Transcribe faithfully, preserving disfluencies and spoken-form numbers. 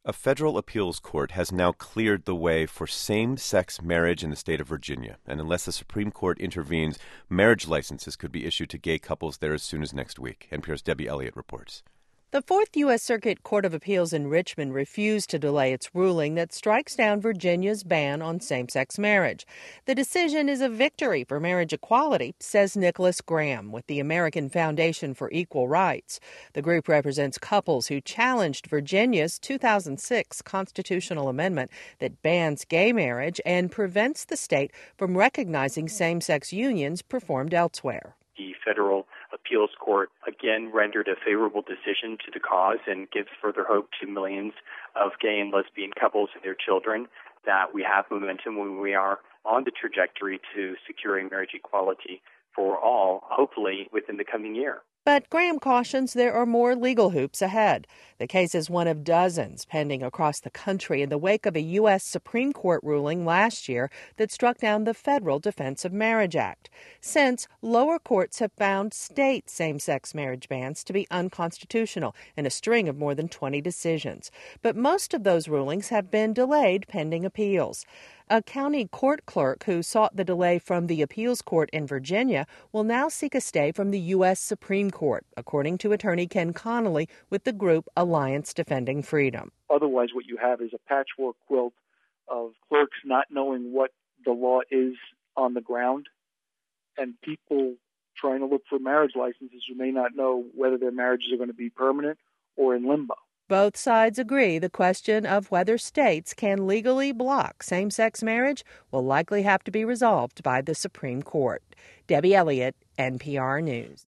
A federal appeals court has now cleared the way for same-sex marriage in the state of Virginia, and unless the Supreme Court intervenes, marriage licenses could be issued to gay couples there as soon as next week. N P R's Debbie Elliott reports. The Fourth U S. Circuit Court of Appeals in Richmond refused to delay its ruling that strikes down Virginia's ban on same-sex marriage. The decision is a victory for marriage equality, says Nicholas Graham with the American Foundation for Equal Rights. The group represents couples who challenged Virginia's two thousand six constitutional amendment that bans gay marriage and prevents the state from recognizing same-sex unions performed elsewhere. The federal appeals court again rendered a favorable decision to the cause and gives further hope to millions of gay and lesbian couples and their children that we have momentum when we are on the trajectory to securing marriage equality for all, hopefully within the coming year. But Graham cautions there are more legal hoops ahead. The case is one of dozens pending across the country in the wake of a U S. Supreme Court ruling last year that struck down the Federal Defense of Marriage Act. Since, lower courts have found state same-sex marriage bans to be unconstitutional in a string of more than twenty decisions. But most of those rulings have been delayed pending appeals. A county court clerk who sought the delay from the appeals court in Virginia will now seek a stay from the U S. Supreme Court, according to attorney Ken Connolly with the group Alliance Defending Freedom. Otherwise, what you have is a patchwork quilt of clerks not knowing what the law is on the ground and people trying to look for marriage licenses who may not know whether their marriages are going to be permanent or in limbo. Both sides agree the question of whether states can legally block same-sex marriage will likely have to be resolved by the Supreme Court. Debbie Elliott, N P R News.